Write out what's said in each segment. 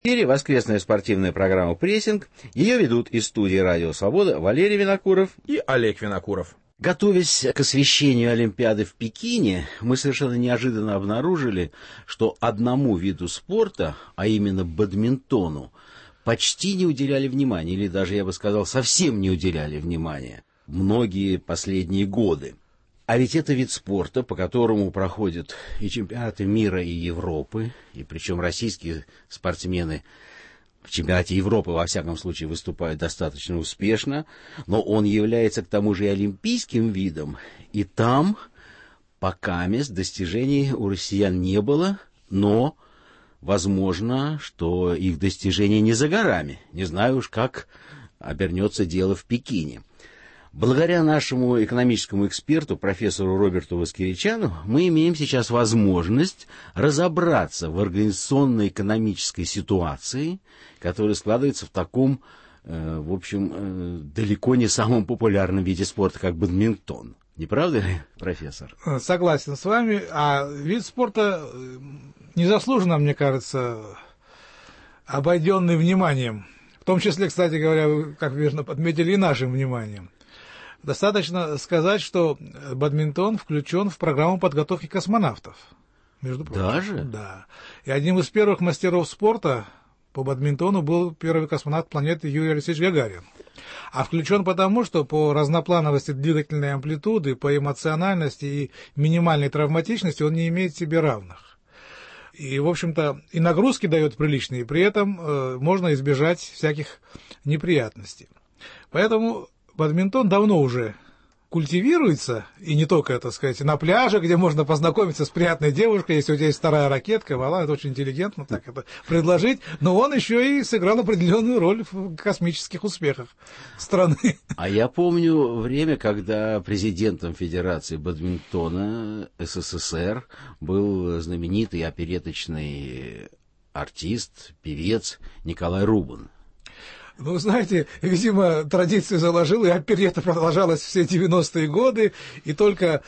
В эфире воскресная спортивная программа «Прессинг». Ее ведут из студии «Радио Свобода» Валерий Винокуров и Олег Винокуров. Готовясь к освещению Олимпиады в Пекине, мы совершенно неожиданно обнаружили, что одному виду спорта, а именно бадминтону, почти не уделяли внимания, или даже, я бы сказал, совсем не уделяли внимания многие последние годы. А ведь это вид спорта, по которому проходят и чемпионаты мира, и Европы, и причем российские спортсмены в чемпионате Европы, во всяком случае, выступают достаточно успешно, но он является к тому же и олимпийским видом, и там покамест достижений у россиян не было, но возможно, что их достижения не за горами. Не знаю уж, как обернется дело в Пекине. Благодаря нашему экономическому эксперту, профессору Роберту Воскиричану, мы имеем сейчас возможность разобраться в организационно-экономической ситуации, которая складывается в таком, в общем, далеко не самом популярном виде спорта, как бадминтон. Не правда ли, профессор? Согласен с вами. А вид спорта незаслуженно, мне кажется, обойденный вниманием. В том числе, кстати говоря, как верно подметили, и нашим вниманием. Достаточно сказать, что бадминтон включен в программу подготовки космонавтов. Между прочим. Даже? Да. И одним из первых мастеров спорта по бадминтону был первый космонавт планеты Юрий Алексеевич Гагарин. А включен потому, что по разноплановости двигательной амплитуды, по эмоциональности и минимальной травматичности он не имеет себе равных. И, в общем-то, и нагрузки дает приличные, и при этом можно избежать всяких неприятностей. Поэтому бадминтон давно уже культивируется, и не только, так сказать, на пляже, где можно познакомиться с приятной девушкой, если у тебя есть вторая ракетка, вала, это очень интеллигентно так это предложить, но он еще и сыграл определенную роль в космических успехах страны. А я помню время, когда президентом Федерации бадминтона СССР был знаменитый опереточный артист, певец Николай Рубан. Ну, знаете, видимо, традицию заложил, и оперетта продолжалась все 90-е годы, и только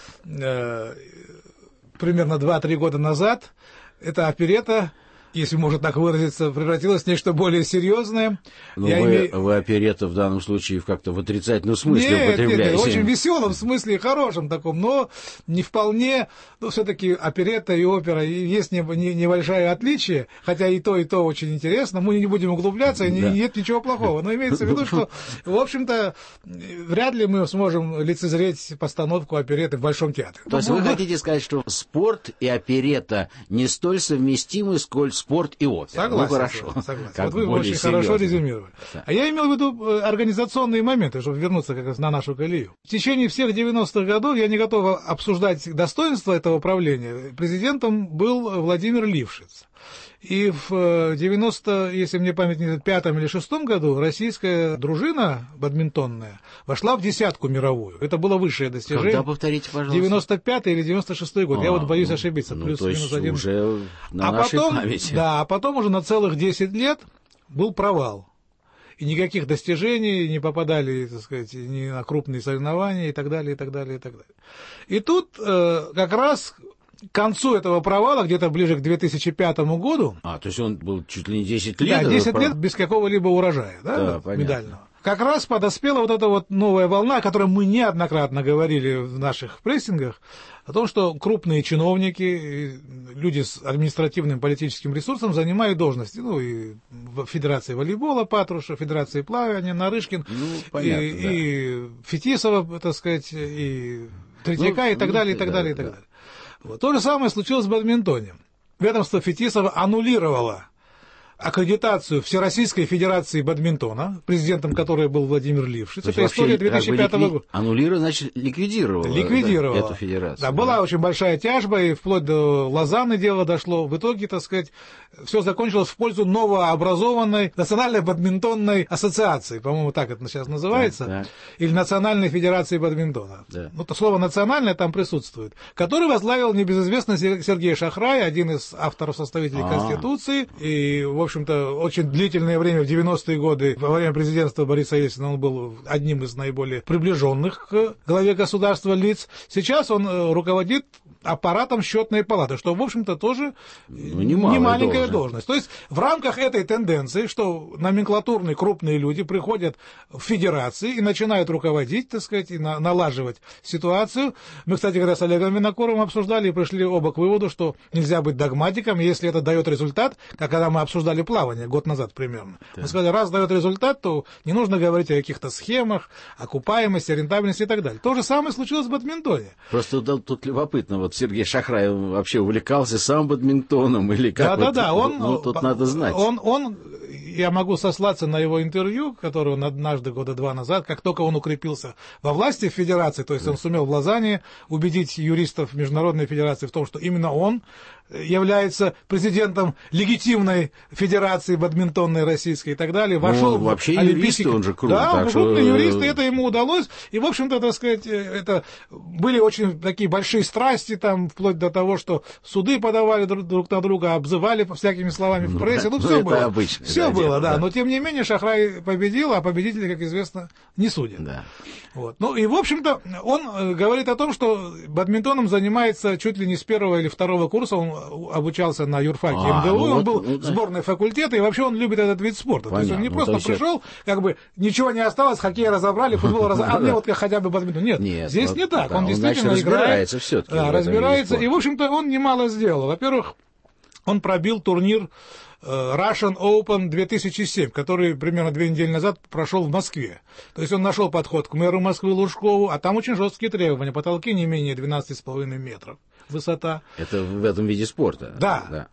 примерно 2-3 года назад эта оперетта, если можно так выразиться, превратилась в нечто более серьезное. Но вы оперетта в данном случае как-то в отрицательном смысле употребляете. Нет, в очень веселом смысле, хорошем таком, но не вполне, но все-таки оперетта и опера есть небольшое отличие, хотя и то очень интересно, мы не будем углубляться, нет ничего плохого, но имеется в виду, что, в общем-то, вряд ли мы сможем лицезреть постановку оперетты в Большом театре. То есть вы хотите сказать, что спорт и оперетта не столь совместимы, сколь спорт и опера? Согласен. Ну, хорошо. Вот вы очень хорошо резюмировали. Да. А я имел в виду организационные моменты, чтобы вернуться как раз на нашу колею. В течение всех 90-х годов я не готов обсуждать достоинства этого правления. Президентом был Владимир Лившиц. И в 90, если мне память не изменяет, 5 или 6 году российская дружина бадминтонная вошла в десятку мировую. Это было высшее достижение. Когда, повторите, пожалуйста? 95 или 96 год. Я вот боюсь ошибиться. Плюс-минус один. Уже на нашей памяти. Да, а потом уже на целых 10 лет был провал. И никаких достижений не попадали, так сказать, ни на крупные соревнования и так далее, и так далее, и так далее. И тут как раз к концу этого провала, где-то ближе к 2005 году... то есть он был чуть ли не 10 лет? Да, 10 лет без какого-либо урожая, медального. Как раз подоспела вот эта вот новая волна, о которой мы неоднократно говорили в наших прессингах, о том, что крупные чиновники, люди с административным политическим ресурсом занимают должности. Ну, и в Федерации волейбола Патрушев, Федерации плавания Нарышкин, и Фетисова, так сказать, и Третьяка, и так далее, и так далее, и так далее. Вот. То же самое случилось в бадминтоне. Ведомство Фетисова аннулировало аккредитацию Всероссийской Федерации бадминтона, президентом которой был Владимир Лившиц. Это история 2005 года. Аннулировала, значит, ликвидировала эту федерацию. Да, была очень большая тяжба, и вплоть до Лозанны дело дошло. В итоге, так сказать, все закончилось в пользу новообразованной Национальной бадминтонной ассоциации, по-моему, так это сейчас называется, или Национальной Федерации бадминтона. Да. Ну, то слово «национальное» там присутствует, который возглавил небезызвестный Сергей Шахрай, один из авторов-составителей Конституции, и, в общем-то, очень длительное время, в 90-е годы, во время президентства Бориса Ельцина, он был одним из наиболее приближенных к главе государства лиц. Сейчас он руководит аппаратом счетной палаты, что, в общем-то, тоже не маленькая должность. То есть в рамках этой тенденции, что номенклатурные крупные люди приходят в федерации и начинают руководить, так сказать, и налаживать ситуацию. Мы, кстати говоря, с Олегом Винокуровым обсуждали и пришли оба к выводу, что нельзя быть догматиком, если это дает результат, как когда мы обсуждали плавание год назад примерно. Да. Мы сказали, раз дает результат, то не нужно говорить о каких-то схемах, окупаемости, рентабельности и так далее. То же самое случилось в бадминтоне. Просто тут любопытно, вот Сергей Шахрай вообще увлекался сам бадминтоном или как? Да, тут надо знать. Я могу сослаться на его интервью, которое он однажды года 2 назад, как только он укрепился во власти в федерации, то есть он сумел в Лозанне убедить юристов Международной федерации в том, что именно он является президентом легитимной федерации бадминтонной российской и так далее. Вошел вообще юристы, он же крут. Да, крупные юристы, это ему удалось. И, в общем-то, так сказать, это были очень такие большие страсти, там, вплоть до того, что суды подавали друг на друга, обзывали всякими словами в прессе. Все было. Обычно, все было, да. Но, тем не менее, Шахрай победил, а победители, как известно, не судят. Да. Вот. Ну, и, в общем-то, он говорит о том, что бадминтоном занимается чуть ли не с 1 или 2 курса. Он обучался на юрфаке МГУ, он был в сборной факультета, и вообще он любит этот вид спорта. Понятно. То есть он не просто пришел, как бы ничего не осталось, хоккей разобрали, футбол разобрали, а мне вот хотя бы бадминтон. Нет, здесь не так. Он действительно играет, разбирается, и, в общем-то, он немало сделал. Во-первых, он пробил турнир Russian Open 2007, который примерно 2 недели назад прошел в Москве. То есть он нашел подход к мэру Москвы Лужкову, а там очень жесткие требования. Потолки не менее 12,5 метров высота. Это в этом виде спорта? Да.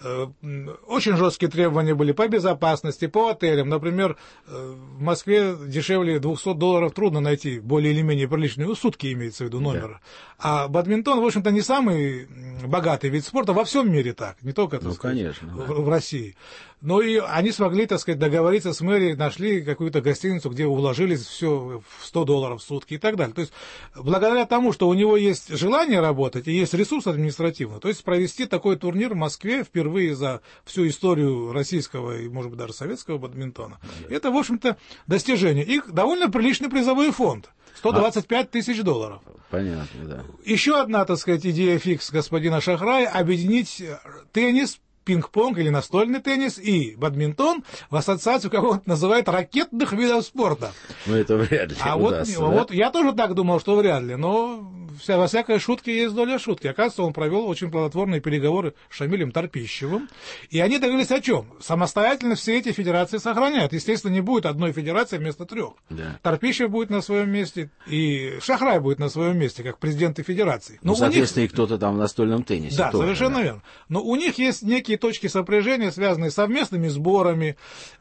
Очень жесткие требования были по безопасности, по отелям. Например, в Москве дешевле $200 трудно найти более или менее приличные, сутки имеется в виду номер. Да. А бадминтон, в общем-то, не самый богатый вид спорта во всем мире так, не только конечно, в России. Но и они смогли, так сказать, договориться с мэрией, нашли какую-то гостиницу, где уложились все в $100 в сутки и так далее. То есть, благодаря тому, что у него есть желание работать и есть ресурс административный, то есть провести такой турнир в Москве впервые за всю историю российского и, может быть, даже советского бадминтона, это, в общем-то, достижение. И довольно приличный призовой фонд. $125 тысяч. Понятно, да. Еще одна, так сказать, идея фикс господина Шахрая — объединить теннис, пинг-понг или настольный теннис и бадминтон в ассоциацию, как он называет, ракетных видов спорта. Ну, это вряд ли удастся, вот я тоже так думал, что вряд ли, но во всякой шутке есть доля шутки. Оказывается, он провел очень плодотворные переговоры с Шамилем Торпищевым, и они договорились о чем? Самостоятельно все эти федерации сохраняют. Естественно, не будет одной федерации вместо 3. Да. Торпищев будет на своем месте, и Шахрай будет на своем месте, как президенты федерации. Но соответственно, и кто-то там в настольном теннисе. Да, тоже, совершенно верно. Но у них есть некие точки сопряжения, связанные с совместными сборами,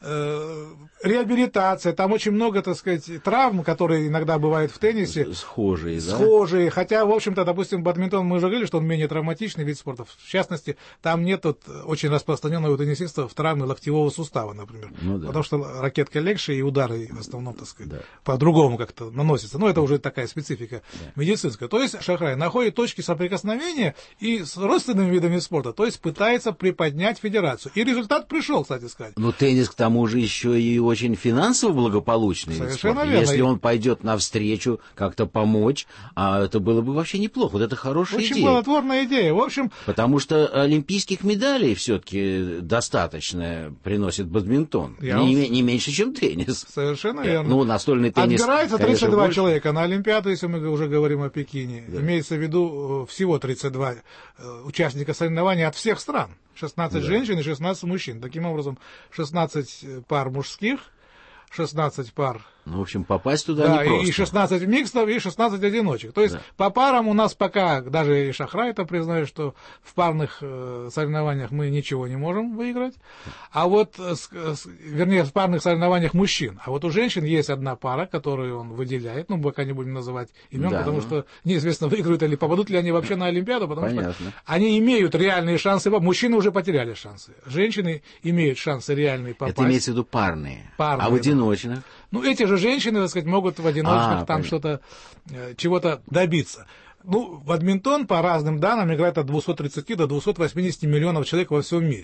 реабилитация, там очень много, так сказать, травм, которые иногда бывают в теннисе. Схожие, хотя, в общем-то, допустим, бадминтон, мы уже говорили, что он менее травматичный вид спорта. В частности, там нет очень распространенного у теннисистов травмы локтевого сустава, например. Ну, да. Потому что ракетка легче, и удары в основном, так сказать, по-другому как-то наносятся. Но это уже такая специфика медицинская. То есть Шахрай находит точки соприкосновения и с родственными видами спорта, то есть пытается приподнять федерацию. И результат пришел, кстати сказать. Но теннис, к тому же, еще и очень финансово благополучный. Совершенно верно. Если он пойдет навстречу, как-то помочь, это было бы вообще неплохо. Вот это хорошая идея. Очень плодотворная идея. В общем... Потому что олимпийских медалей все-таки достаточно приносит бадминтон. Не меньше, чем теннис. Совершенно верно. Ну, настольный теннис, отбирается 32 человека на Олимпиаду, если мы уже говорим о Пекине. Да. Имеется в виду всего 32 участника соревнований от всех стран. 16 женщин и 16 мужчин. Таким образом, 16 пар мужских, 16 пар... Ну, в общем, попасть туда непросто. И 16 микстов, и 16 одиночек. То есть по парам у нас пока, даже и Шахрай это признает, что в парных соревнованиях мы ничего не можем выиграть. А вот, вернее, в парных соревнованиях мужчин. А вот у женщин есть одна пара, которую он выделяет. Ну, пока не будем называть имен, потому что неизвестно, выиграют или попадут ли они вообще на Олимпиаду, потому что они имеют реальные шансы. Мужчины уже потеряли шансы. Женщины имеют шансы реальные попасть. Это имеется в виду парные. А в одиночных? Ну, эти же женщины, так сказать, могут в одиночных там что-то, чего-то добиться. Ну, бадминтон, по разным данным, играет от 230 до 280 миллионов человек во всем мире.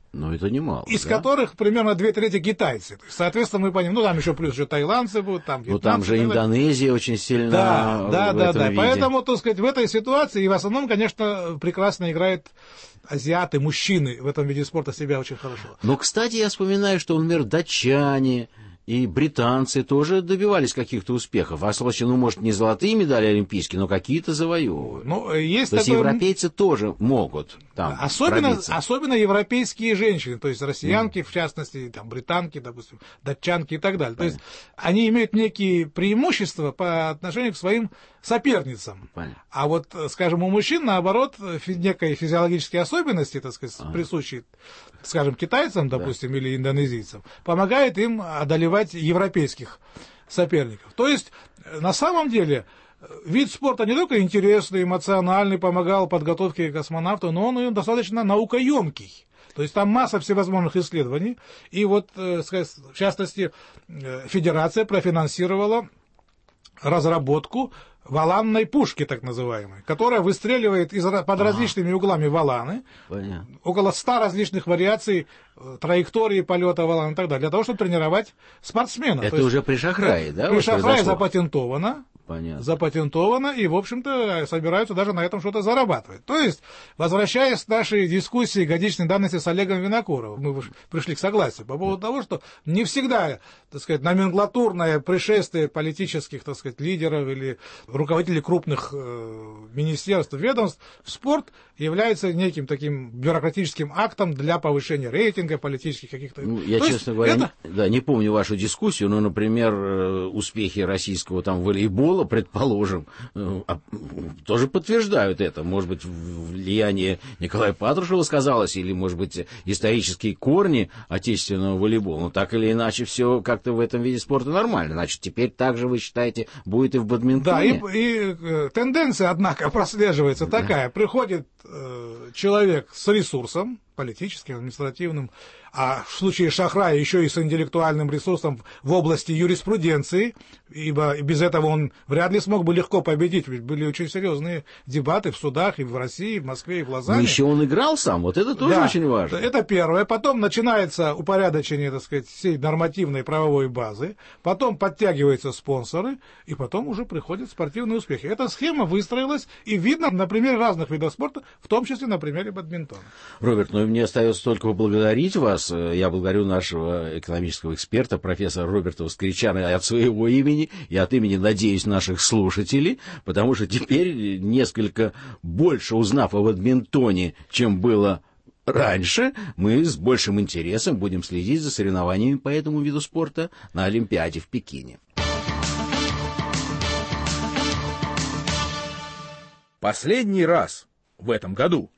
Ну, это немало, из да? которых примерно 2/3 китайцы. То есть, соответственно, мы понимаем, там еще плюс тайландцы будут, там вьетнамцы. Ну, там же Индонезия очень сильна в этом виде. Поэтому, так сказать, в этой ситуации, и в основном, конечно, прекрасно играют азиаты, мужчины в этом виде спорта себя очень хорошо. Но, кстати, я вспоминаю, что, например, датчане и британцы тоже добивались каких-то успехов. А случае, может, не золотые медали олимпийские, но какие-то завоевывают. Ну, есть то есть европейцы тоже могут там особенно европейские женщины, то есть россиянки, в частности, там, британки, допустим, датчанки и так далее. Понятно. То есть они имеют некие преимущества по отношению к своим соперницам. Понятно. А вот, скажем, у мужчин, наоборот, некие физиологические особенности, так сказать, присущие, скажем, китайцам, допустим, или индонезийцам, помогает им одолевать европейских соперников. То есть, на самом деле, вид спорта не только интересный, эмоциональный, помогал подготовке космонавта, но он и достаточно наукоемкий. То есть там масса всевозможных исследований. И вот, в частности, Федерация профинансировала разработку воланной пушки, так называемой, которая выстреливает под различными углами воланы. Понятно. Около 100 различных вариаций траектории полета волана и так далее, для того, чтобы тренировать спортсмена. Это уже при Шахрае, да? При Шахрае запатентовано. Понятно. Запатентовано, и, в общем-то, собираются даже на этом что-то зарабатывать. То есть, возвращаясь к нашей дискуссии годичной давности с Олегом Винокуровым, мы пришли к согласию по поводу того, что не всегда, так сказать, номенклатурное пришествие политических, так сказать, лидеров или руководителей крупных министерств, ведомств в спорт является неким таким бюрократическим актом для повышения рейтинга политических каких-то... Ну, я, честно говоря, не помню вашу дискуссию, но, например, успехи российского там волейбола, предположим, тоже подтверждают это. Может быть, влияние Николая Патрушева сказалось, или, может быть, исторические корни отечественного волейбола. Но так или иначе, все как-то в этом виде спорта нормально. Значит, теперь также, вы считаете, будет и в бадминтоне? Да, и тенденция, однако, прослеживается такая. Приходит человек с ресурсом, политическим, административным, а в случае Шахрая еще и с интеллектуальным ресурсом в области юриспруденции, ибо без этого он вряд ли смог бы легко победить, ведь были очень серьезные дебаты в судах и в России, и в Москве, и в Лозанне. Но еще он играл сам, вот это тоже очень важно. Это первое. Потом начинается упорядочение, так сказать, всей нормативной правовой базы, потом подтягиваются спонсоры, и потом уже приходят спортивные успехи. Эта схема выстроилась, и видно на примере разных видов спорта, в том числе на примере бадминтона. Роберт, мне остается только поблагодарить вас. Я благодарю нашего экономического эксперта, профессора Роберта Воскричана, от своего имени и от имени, надеюсь, наших слушателей, потому что теперь, несколько больше узнав о бадминтоне, чем было раньше, мы с большим интересом будем следить за соревнованиями по этому виду спорта на Олимпиаде в Пекине. Последний раз в этом году